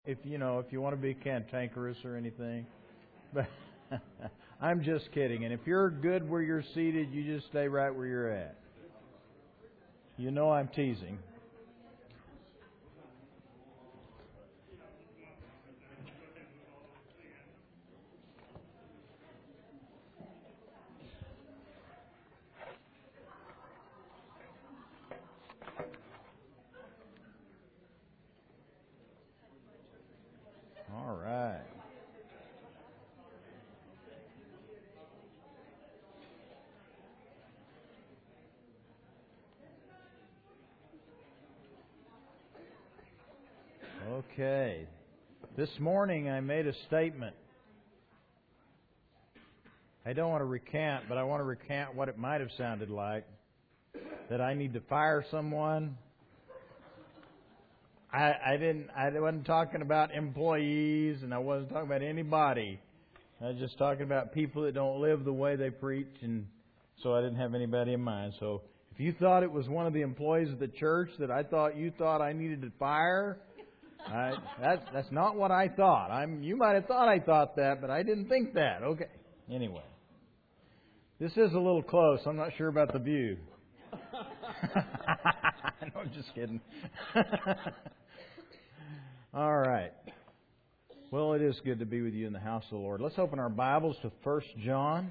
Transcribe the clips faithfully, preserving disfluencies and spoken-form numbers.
if you know, if you want to be cantankerous or anything. But I'm just kidding. And if you're good where you're seated, you just stay right where you're at. You know I'm teasing. All right. Okay. This morning I made a statement. I don't want to recant, but I want to recant what it might have sounded like. That I need to fire someone. I, I didn't. I wasn't talking about employees, and I wasn't talking about anybody. I was just talking about people that don't live the way they preach, and so I didn't have anybody in mind. So if you thought it was one of the employees of the church that I thought you thought I needed to fire, I, that's that's not what I thought. I'm. You might have thought I thought that, but I didn't think that. Okay. Anyway, this is a little close. I'm not sure about the view. No, I'm just kidding. All right. Well, it is good to be with you in the house of the Lord. Let's open our Bibles to First John.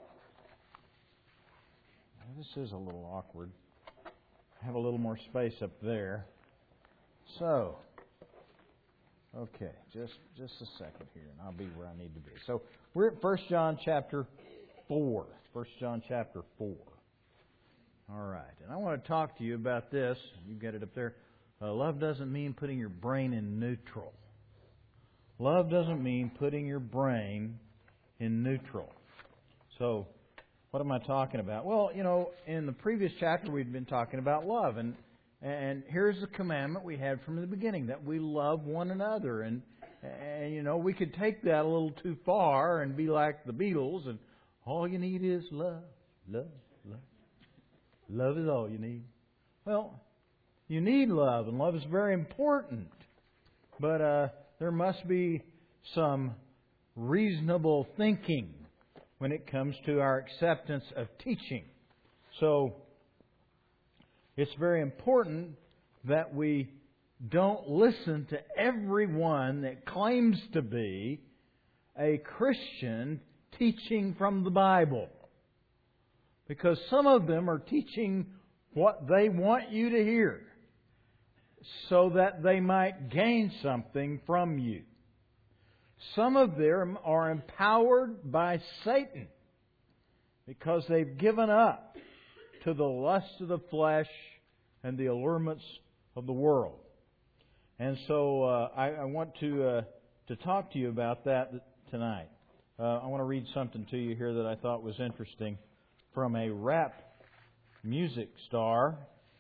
This is a little awkward. I have a little more space up there. So, okay, just just a second here, and I'll be where I need to be. So, we're at First John chapter four. First John chapter four. All right, and I want to talk to you about this. You get it up there. Uh, love doesn't mean putting your brain in neutral. Love doesn't mean putting your brain in neutral. So, what am I talking about? Well, you know, in the previous chapter we'd been talking about love, and and here's the commandment we had from the beginning, that we love one another. And, and you know, we could take that a little too far and be like the Beatles, and all you need is love, love, love. Love is all you need. Well, you need love, and love is very important. But uh, there must be some reasonable thinking when it comes to our acceptance of teaching. So, it's very important that we don't listen to everyone that claims to be a Christian teaching from the Bible. Because some of them are teaching what they want you to hear so that they might gain something from you. Some of them are empowered by Satan because they've given up to the lust of the flesh and the allurements of the world. And so uh, I, I want to uh, to talk to you about that tonight. Uh, I want to read something to you here that I thought was interesting from a rap music star.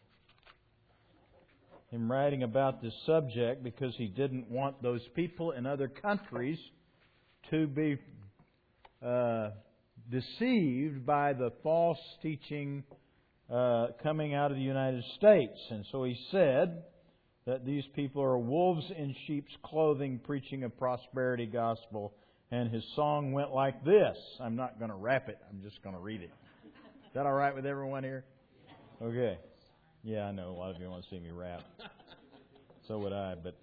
Him writing about this subject because he didn't want those people in other countries to be uh, deceived by the false teaching uh, coming out of the United States. And so he said that these people are wolves in sheep's clothing preaching a prosperity gospel. And his song went like this. I'm not going to rap it. I'm just going to read it. Is that all right with everyone here? Okay. Yeah, I know a lot of you want to see me rap. So would I, but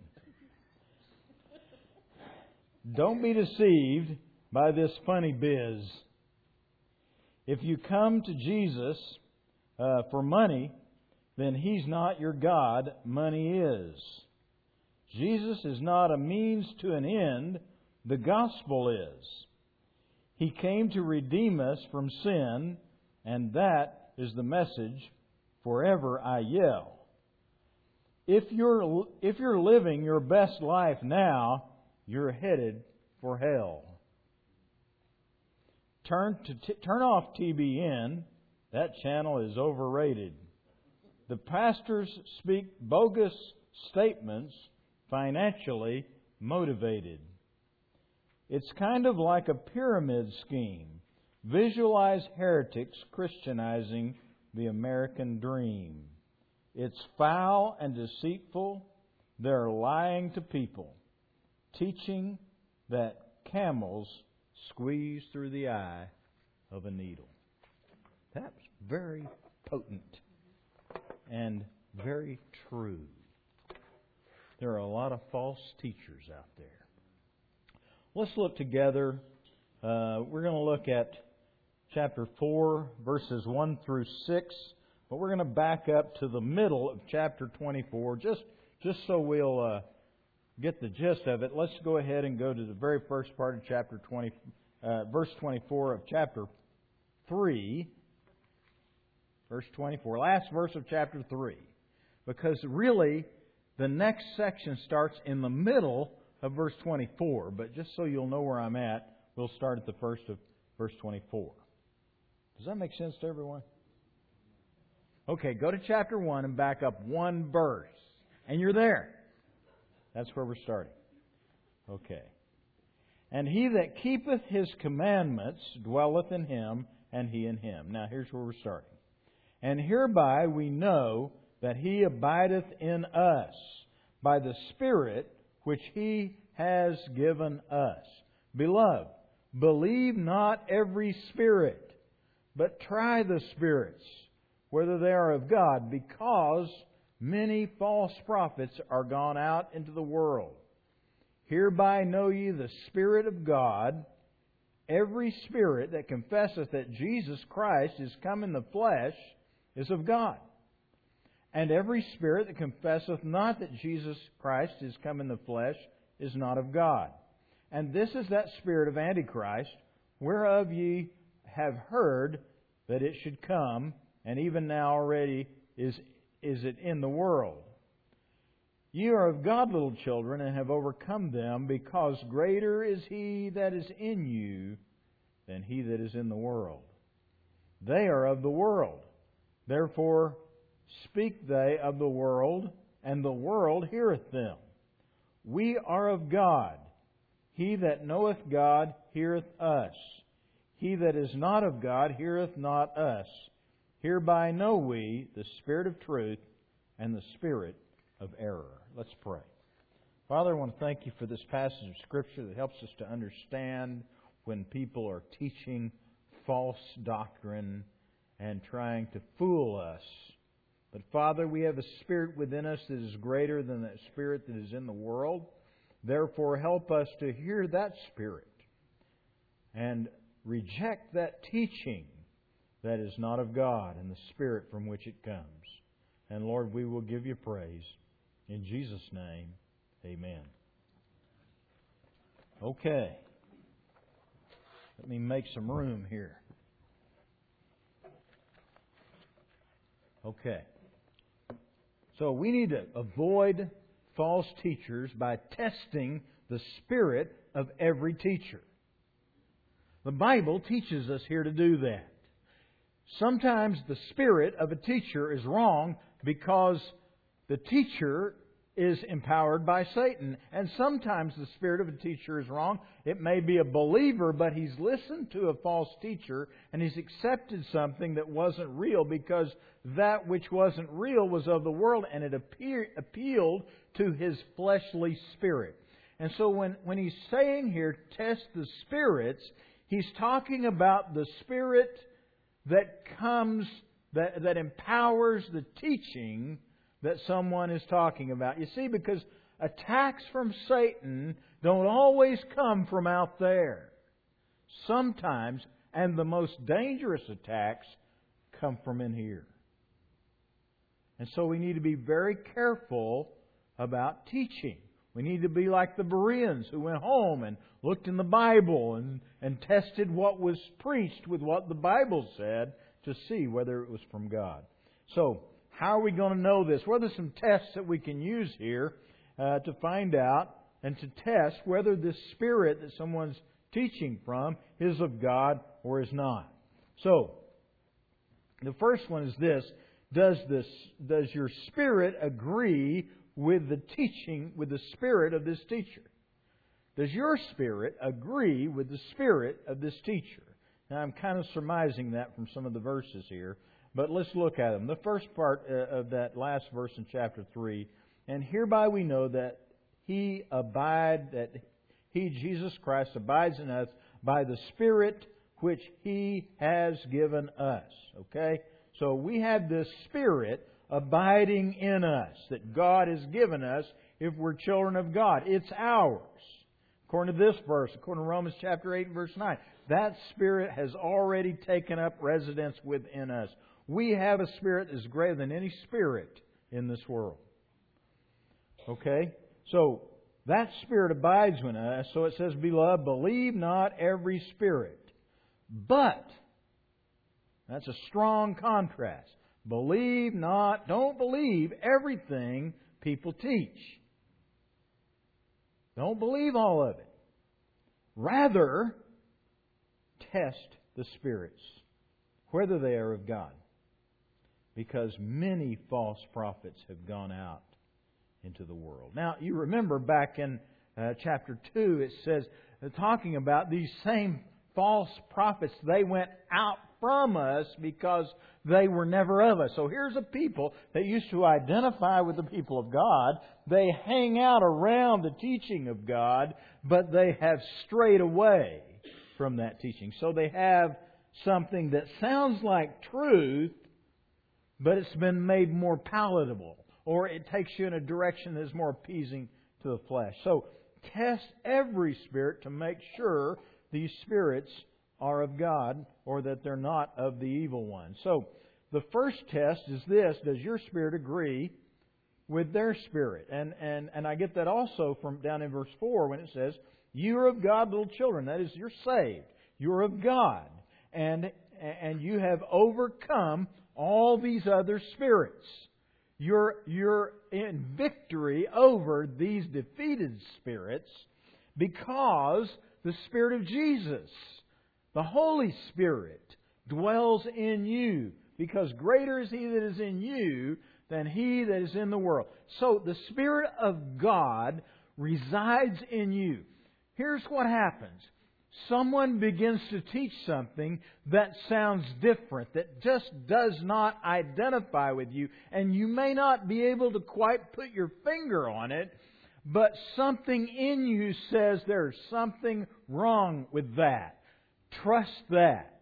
don't be deceived by this funny biz. If you come to Jesus uh, for money, then He's not your God. Money is. Jesus is not a means to an end. The gospel is. He came to redeem us from sin, and that is the message. Forever I yell. If you're if you're living your best life now, you're headed for hell. Turn to t- turn off T B N. That channel is overrated. The pastors speak bogus statements, financially motivated. It's kind of like a pyramid scheme. Visualize heretics Christianizing the American dream. It's foul and deceitful. They're lying to people. teaching that camels squeeze through the eye of a needle. That's very potent and very true. There are a lot of false teachers out there. Let's look together. Uh, we're going to look at chapter four, verses one through six. But we're going to back up to the middle of chapter twenty-four, just, just so we'll uh, get the gist of it. Let's go ahead and go to the very first part of chapter twenty, uh, verse twenty-four of chapter three. Verse twenty-four, last verse of chapter three. Because really, the next section starts in the middle of verse twenty-four. But just so you'll know where I'm at, we'll start at the first of verse twenty-four. Does that make sense to everyone? Okay, go to chapter one and back up one verse. And you're there. That's where we're starting. Okay. And he that keepeth his commandments dwelleth in him, and he in him. Now here's where we're starting. And hereby we know that he abideth in us by the Spirit which he has given us. Beloved, believe not every spirit, but try the spirits, whether they are of God, because many false prophets are gone out into the world. Hereby know ye the Spirit of God. Every spirit that confesseth that Jesus Christ is come in the flesh is of God. And every spirit that confesseth not that Jesus Christ is come in the flesh is not of God. And this is that spirit of Antichrist, whereof ye have heard that it should come, and even now already is, is it in the world. Ye are of God, little children, and have overcome them, because greater is He that is in you than he that is in the world. They are of the world. Therefore speak they of the world, and the world heareth them. We are of God. He that knoweth God heareth us. He that is not of God heareth not us. Hereby know we the spirit of truth and the spirit of error. Let's pray. Father, I want to thank you for this passage of Scripture that helps us to understand when people are teaching false doctrine and trying to fool us. But Father, we have a spirit within us that is greater than that spirit that is in the world. Therefore, help us to hear that spirit and reject that teaching that is not of God and the spirit from which it comes. And Lord, we will give you praise. In Jesus' name, amen. Okay. Let me make some room here. Okay. So we need to avoid false teachers by testing the spirit of every teacher. The Bible teaches us here to do that. Sometimes the spirit of a teacher is wrong because the teacher is empowered by Satan. And sometimes the spirit of a teacher is wrong. It may be a believer, but he's listened to a false teacher and he's accepted something that wasn't real because that which wasn't real was of the world and it appear, appealed to his fleshly spirit. And so when, when he's saying here, test the spirits, he's talking about the spirit that comes, that, that empowers the teaching that someone is talking about. You see, because attacks from Satan don't always come from out there. Sometimes, and the most dangerous attacks, come from in here. And so we need to be very careful about teaching. We need to be like the Bereans who went home and looked in the Bible and, and tested what was preached with what the Bible said to see whether it was from God. So, how are we going to know this? What are some tests that we can use here uh, to find out and to test whether this spirit that someone's teaching from is of God or is not? So, the first one is this. Does this, does your spirit agree with the teaching, with the spirit of this teacher? Does your spirit agree with the spirit of this teacher? Now, I'm kind of surmising that from some of the verses here. But let's look at them. The first part of that last verse in chapter three. And hereby we know that He abide, that He, Jesus Christ, abides in us by the Spirit which He has given us. Okay? So we have this Spirit abiding in us that God has given us if we're children of God. It's ours. According to this verse, according to Romans chapter eight, verse nine, that Spirit has already taken up residence within us. We have a Spirit that is greater than any spirit in this world. Okay? So, that Spirit abides in us. So it says, Beloved, believe not every spirit. But, that's a strong contrast. Believe not, don't believe everything people teach. Don't believe all of it. Rather, test the spirits, whether they are of God. Because many false prophets have gone out into the world. Now, you remember back in uh, chapter two, it says, uh, talking about these same false prophets, they went out from us because they were never of us. So here's a people that used to identify with the people of God. They hang out around the teaching of God, but they have strayed away from that teaching. So they have something that sounds like truth, but it's been made more palatable, or it takes you in a direction that is more appeasing to the flesh. So test every spirit to make sure these spirits are of God, or that they're not of the evil one. So the first test is this: does your spirit agree with their spirit? And and and I get that also from down in verse four when it says, "You are of God, little children." That is, you're saved. You're of God, and and you have overcome all these other spirits. You're you're in victory over these defeated spirits because the Spirit of Jesus, the Holy Spirit, dwells in you, because greater is He that is in you than he that is in the world. So the Spirit of God resides in you. Here's what happens. Someone begins to teach something that sounds different, that just does not identify with you, and you may not be able to quite put your finger on it, but something in you says there's something wrong with that. Trust that.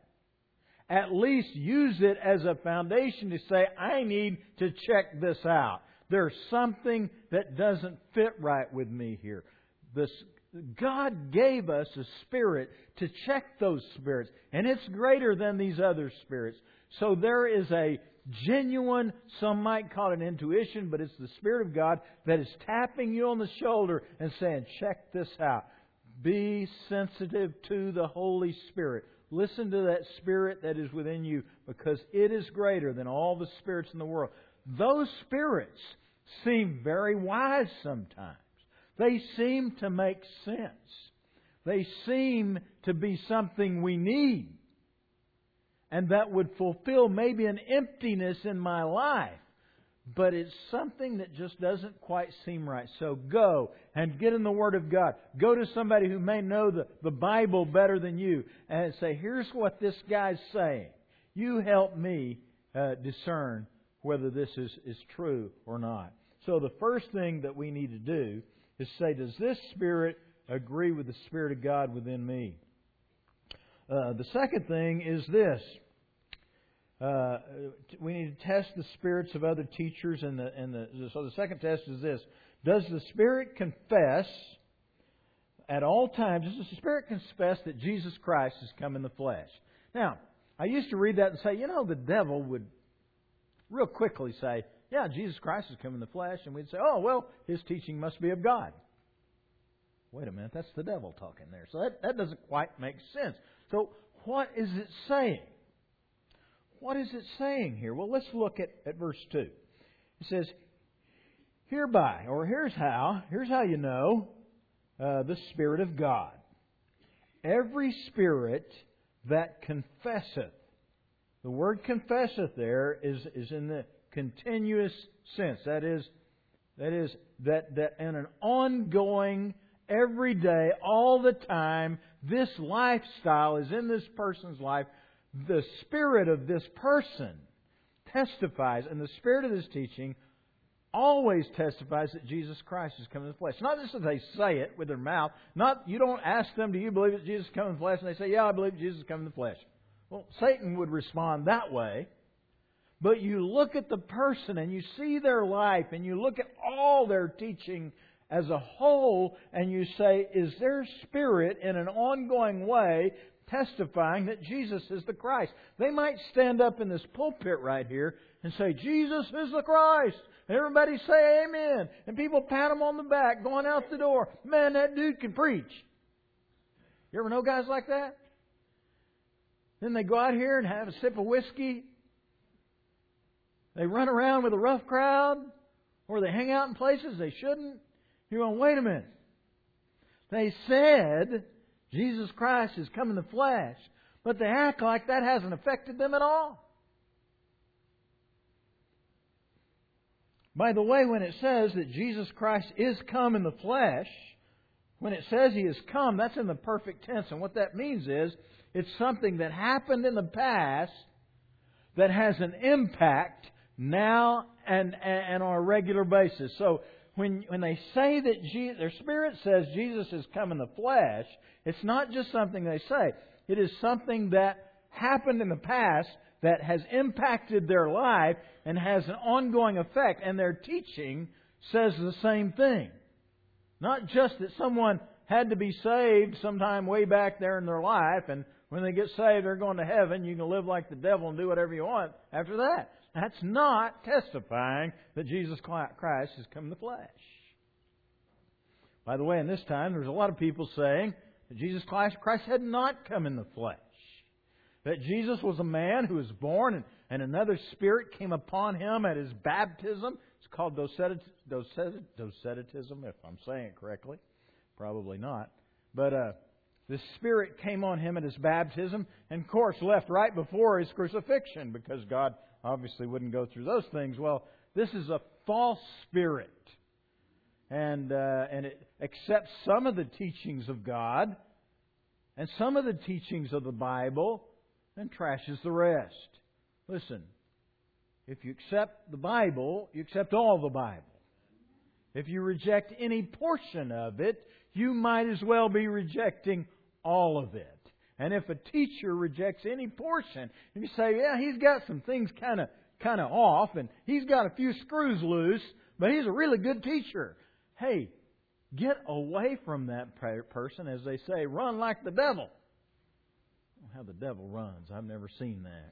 At least use it as a foundation to say, I need to check this out. There's something that doesn't fit right with me here. This, God gave us a spirit to check those spirits, and it's greater than these other spirits. So there is a genuine, some might call it intuition, but it's the Spirit of God that is tapping you on the shoulder and saying, check this out. Be sensitive to the Holy Spirit. Listen to that Spirit that is within you, because it is greater than all the spirits in the world. Those spirits seem very wise sometimes. They seem to make sense. They seem to be something we need, and that would fulfill maybe an emptiness in my life. But it's something that just doesn't quite seem right. So go and get in the Word of God. Go to somebody who may know the, the Bible better than you and say, here's what this guy's saying. You help me uh, discern whether this is, is true or not. So the first thing that we need to do is say, does this Spirit agree with the Spirit of God within me? Uh, the second thing is this. Uh, we need to test the spirits of other teachers. And the, and the, so the second test is this. Does the Spirit confess at all times, does the Spirit confess that Jesus Christ has come in the flesh? Now, I used to read that and say, you know, the devil would real quickly say, yeah, Jesus Christ has come in the flesh. And we'd say, oh, well, His teaching must be of God. Wait a minute, that's the devil talking there. So that, that doesn't quite make sense. So what is it saying? What is it saying here? Well, let's look at, at verse two. It says, hereby, or here's how, here's how you know uh, the Spirit of God. Every spirit that confesseth. The word confesseth there is, is in the continuous sense. That is, that is that, that in an ongoing, every day, all the time, this lifestyle is in this person's life. The spirit of this person testifies, and the spirit of this teaching always testifies that Jesus Christ is come in the flesh. Not just that they say it with their mouth. Not you don't ask them, do you believe that Jesus is come in the flesh? And they say, yeah, I believe Jesus is come in the flesh. Well, Satan would respond that way. But you look at the person and you see their life and you look at all their teaching as a whole and you say, is their spirit in an ongoing way testifying that Jesus is the Christ? They might stand up in this pulpit right here and say, Jesus is the Christ. And everybody say amen. And people pat them on the back going out the door. Man, that dude can preach. You ever know guys like that? Then they go out here and have a sip of whiskey. They run around with a rough crowd. Or they hang out in places they shouldn't. You're going, wait a minute. They said Jesus Christ has come in the flesh. But they act like that hasn't affected them at all. By the way, when it says that Jesus Christ is come in the flesh, when it says He is come, that's in the perfect tense. And what that means is, it's something that happened in the past that has an impact now and, and on a regular basis. So when when they say that Jesus, their Spirit says Jesus has come in the flesh, it's not just something they say. It is something that happened in the past that has impacted their life and has an ongoing effect. And their teaching says the same thing. Not just that someone had to be saved sometime way back there in their life, and when they get saved, they're going to heaven. You can live like the devil and do whatever you want after that. That's not testifying that Jesus Christ has come in the flesh. By the way, in this time, there's a lot of people saying that Jesus Christ, Christ had not come in the flesh. That Jesus was a man who was born and, and another Spirit came upon Him at His baptism. It's called docetism, if I'm saying it correctly. Probably not. But uh, the Spirit came on Him at His baptism and, of course, left right before His crucifixion because God obviously wouldn't go through those things. Well, this is a false spirit. And, uh, and it accepts some of the teachings of God and some of the teachings of the Bible and trashes the rest. Listen, if you accept the Bible, you accept all the Bible. If you reject any portion of it, you might as well be rejecting all of it. And if a teacher rejects any portion, and you say, yeah, he's got some things kind of kind of off, and he's got a few screws loose, but he's a really good teacher. Hey, get away from that person, as they say, run like the devil. I don't know how the devil runs. I've never seen that.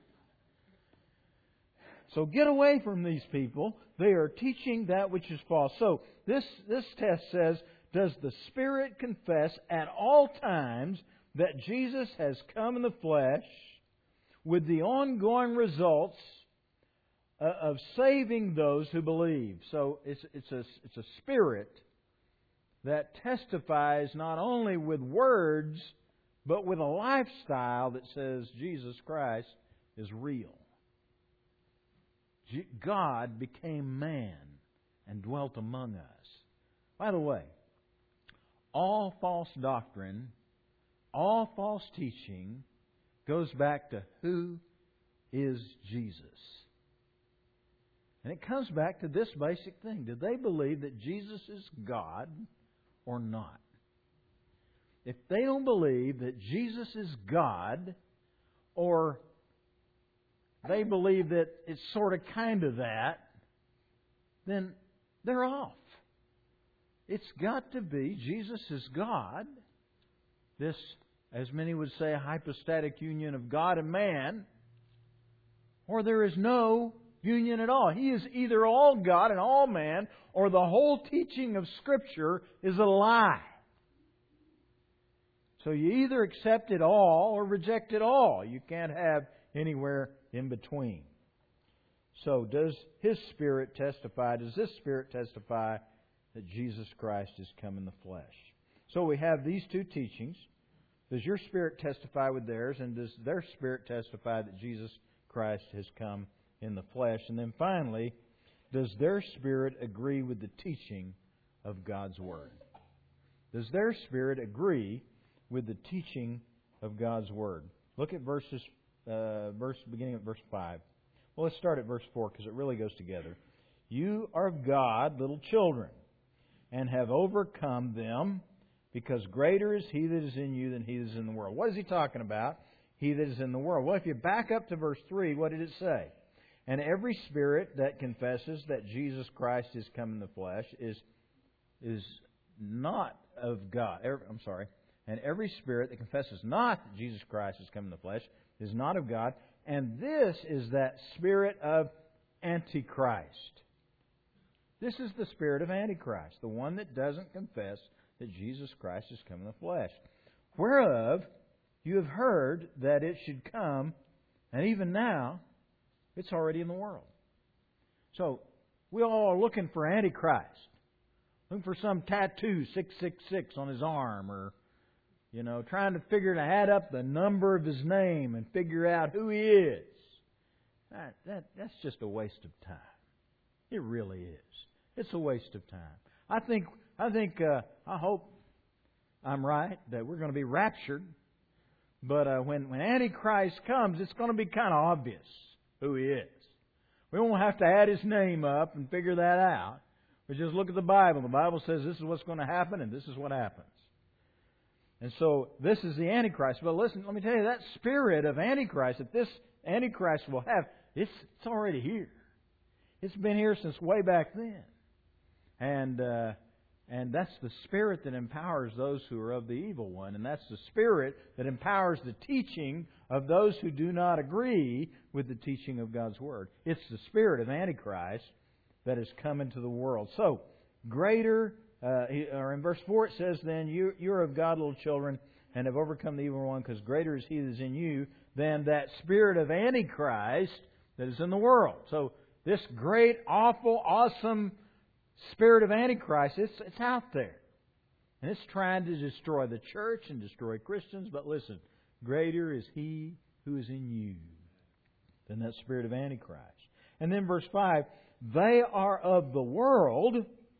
So get away from these people. They are teaching that which is false. So this, this test says, does the Spirit confess at all times that Jesus has come in the flesh, with the ongoing results of saving those who believe? So it's, it's, a, it's a Spirit that testifies not only with words, but with a lifestyle that says Jesus Christ is real. God became man and dwelt among us. By the way, all false doctrine, all false teaching goes back to who is Jesus. And it comes back to this basic thing. Do they believe that Jesus is God or not? If they don't believe that Jesus is God, or they believe that it's sort of kind of that, then they're off. It's got to be Jesus is God. This, as many would say, a hypostatic union of God and man, or there is no union at all. He is either all God and all man, or the whole teaching of Scripture is a lie. So you either accept it all or reject it all. You can't have anywhere in between. So does His Spirit testify, does this Spirit testify that Jesus Christ has come in the flesh? So we have these two teachings. Does your spirit testify with theirs? And does their spirit testify that Jesus Christ has come in the flesh? And then finally, does their spirit agree with the teaching of God's Word? Does their spirit agree with the teaching of God's Word? Look at verses, uh, verse beginning at verse five. Well, let's start at verse four because it really goes together. You are of God, little children, and have overcome them, because greater is He that is in you than he that is in the world. What is He talking about? He that is in the world. Well, if you back up to verse three, what did it say? And every spirit that confesses that Jesus Christ is come in the flesh is is not of God. I'm sorry. And every spirit that confesses not that Jesus Christ has come in the flesh is not of God. And this is that spirit of Antichrist. This is the spirit of Antichrist, the one that doesn't confess that Jesus Christ has come in the flesh. Whereof you have heard that it should come, and even now it's already in the world. So we all are looking for Antichrist. Looking for some tattoo, six six six, on his arm, or, you know, trying to figure to add up the number of his name and figure out who he is. That, that, that's just a waste of time. It really is. It's a waste of time. I think, I think, uh, I hope I'm right that we're going to be raptured. But uh, when, when Antichrist comes, it's going to be kind of obvious who he is. We won't have to add his name up and figure that out. We just look at the Bible. The Bible says this is what's going to happen, and this is what happens. And so this is the Antichrist. But listen, let me tell you, that spirit of Antichrist that this Antichrist will have, it's, it's already here. It's been here since way back then. And uh, and that's the spirit that empowers those who are of the evil one. And that's the spirit that empowers the teaching of those who do not agree with the teaching of God's Word. It's the spirit of Antichrist that has come into the world. So, greater, uh, or in verse four it says, then, you, you are of God, little children, and have overcome the evil one, because greater is He that is in you than that spirit of Antichrist that is in the world. So, this great, awful, awesome spirit of Antichrist, it's, it's out there. And it's trying to destroy the church and destroy Christians. But listen, greater is He who is in you than that spirit of Antichrist. And then verse five, they are of the world,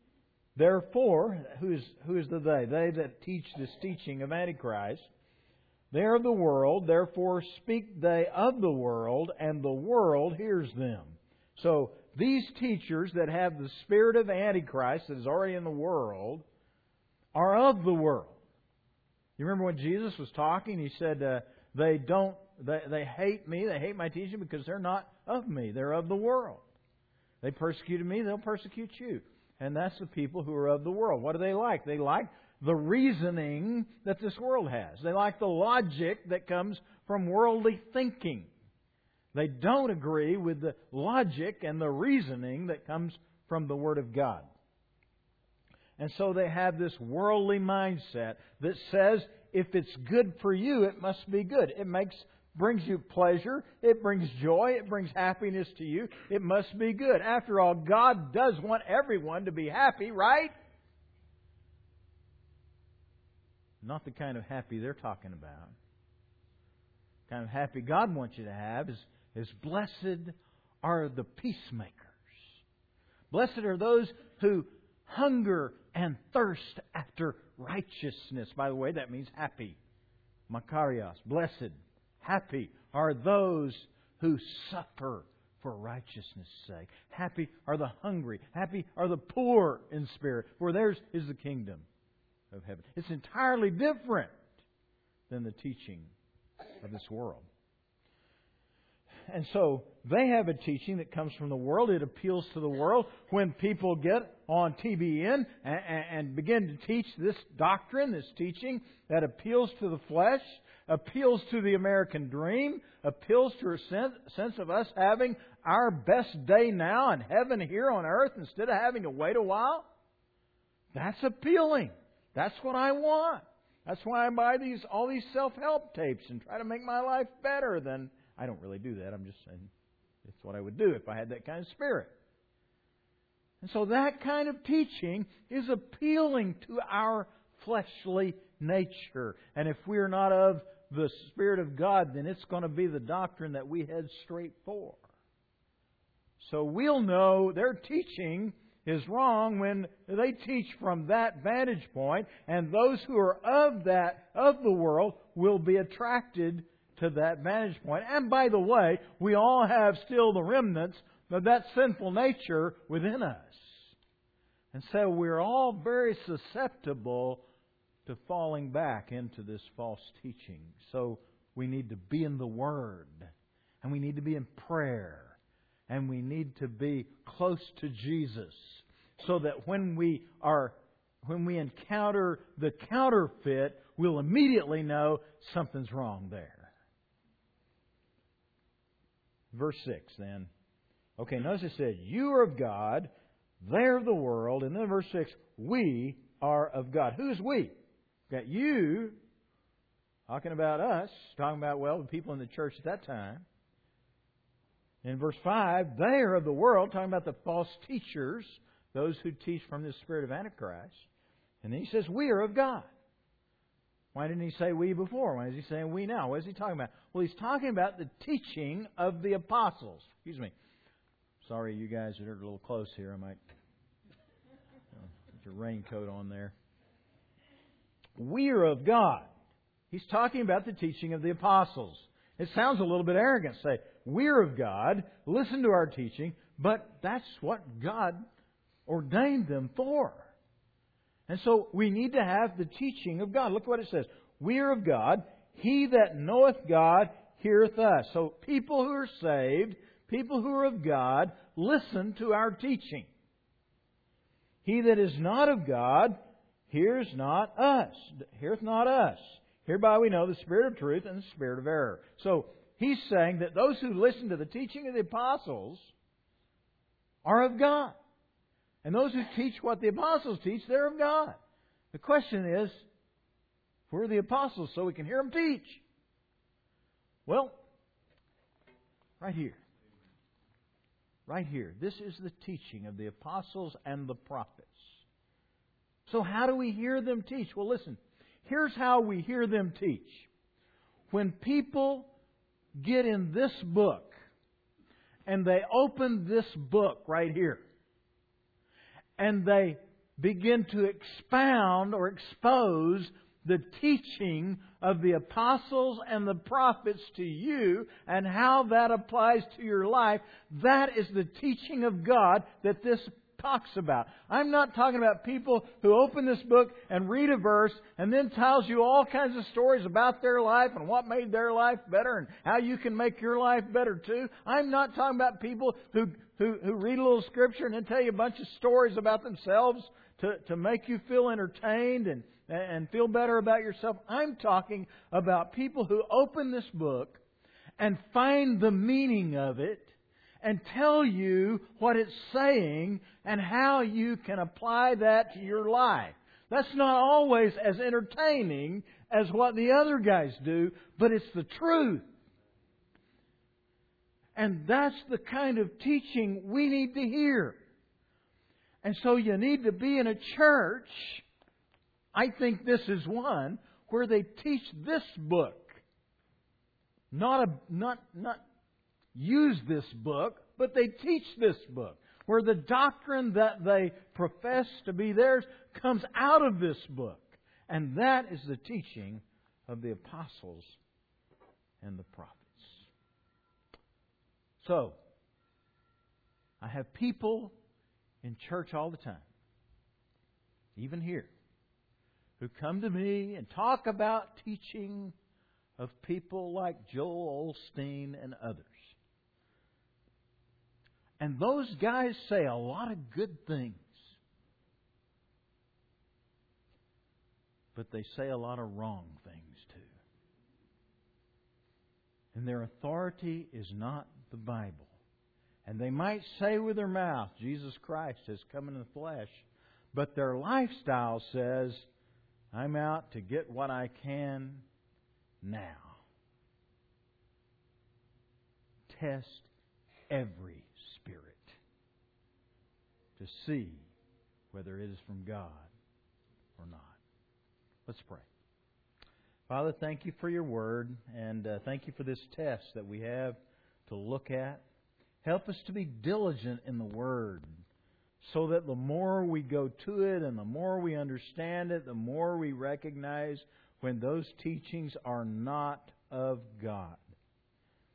therefore, who is, who is the they? They that teach this teaching of Antichrist. They are of the world, therefore speak they of the world, and the world hears them. So, these teachers that have the spirit of Antichrist that is already in the world are of the world. You remember when Jesus was talking, He said, uh, they don't, they, they hate me, they hate my teaching because they're not of me, they're of the world. They persecuted me, they'll persecute you. And that's the people who are of the world. What do they like? They like the reasoning that this world has. They like the logic that comes from worldly thinking. They don't agree with the logic and the reasoning that comes from the Word of God. And so they have this worldly mindset that says, if it's good for you, it must be good. It makes brings you pleasure. It brings joy. It brings happiness to you. It must be good. After all, God does want everyone to be happy, right? Not the kind of happy they're talking about. The kind of happy God wants you to have is, is blessed are the peacemakers. Blessed are those who hunger and thirst after righteousness. By the way, that means happy. Makarios, blessed. Happy are those who suffer for righteousness' sake. Happy are the hungry. Happy are the poor in spirit, for theirs is the kingdom of heaven. It's entirely different than the teaching of this world. And so they have a teaching that comes from the world. It appeals to the world. When people get on T B N and, and begin to teach this doctrine, this teaching that appeals to the flesh, appeals to the American dream, appeals to a sense, sense of us having our best day now and heaven here on earth instead of having to wait a while, that's appealing. That's what I want. That's why I buy these all these self-help tapes and try to make my life better than... I don't really do that. I'm just saying it's what I would do if I had that kind of spirit. And so that kind of teaching is appealing to our fleshly nature. And if we're not of the Spirit of God, then it's going to be the doctrine that we head straight for. So we'll know their teaching is wrong when they teach from that vantage point, and those who are of that, of the world, will be attracted to that vantage point. And by the way, we all have still the remnants, of that sinful nature within us. And so we're all very susceptible to falling back into this false teaching. So we need to be in the Word. And we need to be in prayer. And we need to be close to Jesus. So that when we are, when we encounter the counterfeit, we'll immediately know something's wrong there. Verse six then. Okay, notice it said, you are of God, they're of the world. And then verse six, we are of God. Who's we? Got you, talking about us, talking about, well, the people in the church at that time. In verse five, they are of the world, talking about the false teachers, those who teach from the spirit of Antichrist. And then he says, we are of God. Why didn't he say we before? Why is he saying we now? What is he talking about? Well, he's talking about the teaching of the apostles. Excuse me. Sorry, you guys are a little close here. I might uh, put your raincoat on there. We are of God. He's talking about the teaching of the apostles. It sounds a little bit arrogant to say, we're of God, listen to our teaching, but that's what God ordained them for. And so we need to have the teaching of God. Look what it says. We are of God. He that knoweth God heareth us. So people who are saved, people who are of God, listen to our teaching. He that is not of God hears not us. Heareth not us. Hereby we know the spirit of truth and the spirit of error. So he's saying that those who listen to the teaching of the apostles are of God. And those who teach what the apostles teach, they're of God. The question is, who are the apostles so we can hear them teach? Well, right here. Right here. This is the teaching of the apostles and the prophets. So how do we hear them teach? Well, listen. Here's how we hear them teach. When people get in this book and they open this book right here and they begin to expound or expose the teaching of the apostles and the prophets to you and how that applies to your life, that is the teaching of God that this talks about. I'm not talking about people who open this book and read a verse and then tells you all kinds of stories about their life and what made their life better and how you can make your life better too. I'm not talking about people who, who, who read a little scripture and then tell you a bunch of stories about themselves to, to make you feel entertained and, and feel better about yourself. I'm talking about people who open this book and find the meaning of it and tell you what it's saying and how you can apply that to your life. That's not always as entertaining as what the other guys do, but it's the truth. And that's the kind of teaching we need to hear. And so you need to be in a church, I think this is one, where they teach this book. Not a, not, not, use this book, but they teach this book, where the doctrine that they profess to be theirs comes out of this book. And that is the teaching of the apostles and the prophets. So, I have people in church all the time, even here, who come to me and talk about teaching of people like Joel Osteen and others. And those guys say a lot of good things. But they say a lot of wrong things too. And their authority is not the Bible. And they might say with their mouth, Jesus Christ has come in the flesh. But their lifestyle says, I'm out to get what I can now. Test every spirit to see whether it is from God or not. Let's pray. Father, thank you for your word, and uh, thank you for this test that we have to look at. Help us to be diligent in the word, so that the more we go to it and the more we understand it, the more we recognize when those teachings are not of God.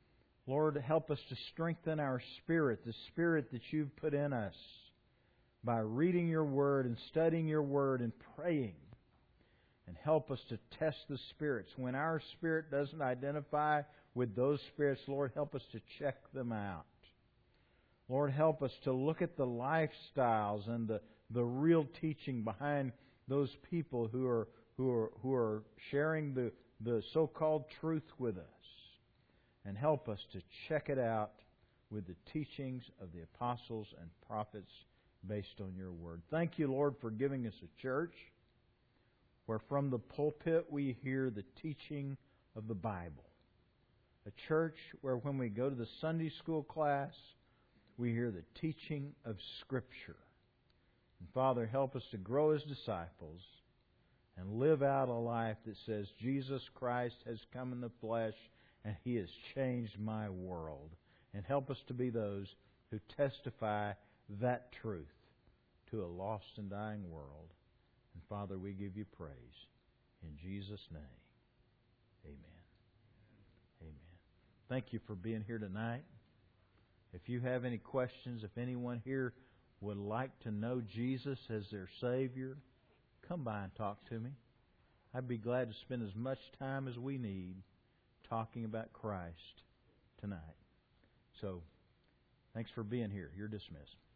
Lord, help us to strengthen our spirit, the spirit that You've put in us, by reading Your Word and studying Your Word and praying. And help us to test the spirits. When our spirit doesn't identify with those spirits, Lord, help us to check them out. Lord, help us to look at the lifestyles and the, the real teaching behind those people who are who are who are sharing the, the so-called truth with us. And help us to check it out with the teachings of the apostles and prophets based on Your Word. Thank You, Lord, for giving us a church where from the pulpit we hear the teaching of the Bible. A church where when we go to the Sunday school class, we hear the teaching of Scripture. And Father, help us to grow as disciples and live out a life that says Jesus Christ has come in the flesh and He has changed my world. And help us to be those who testify that truth to a lost and dying world. And Father, we give You praise. In Jesus' name, amen. Amen. Thank you for being here tonight. If you have any questions, if anyone here would like to know Jesus as their Savior, come by and talk to me. I'd be glad to spend as much time as we need talking about Christ tonight. So, thanks for being here. You're dismissed.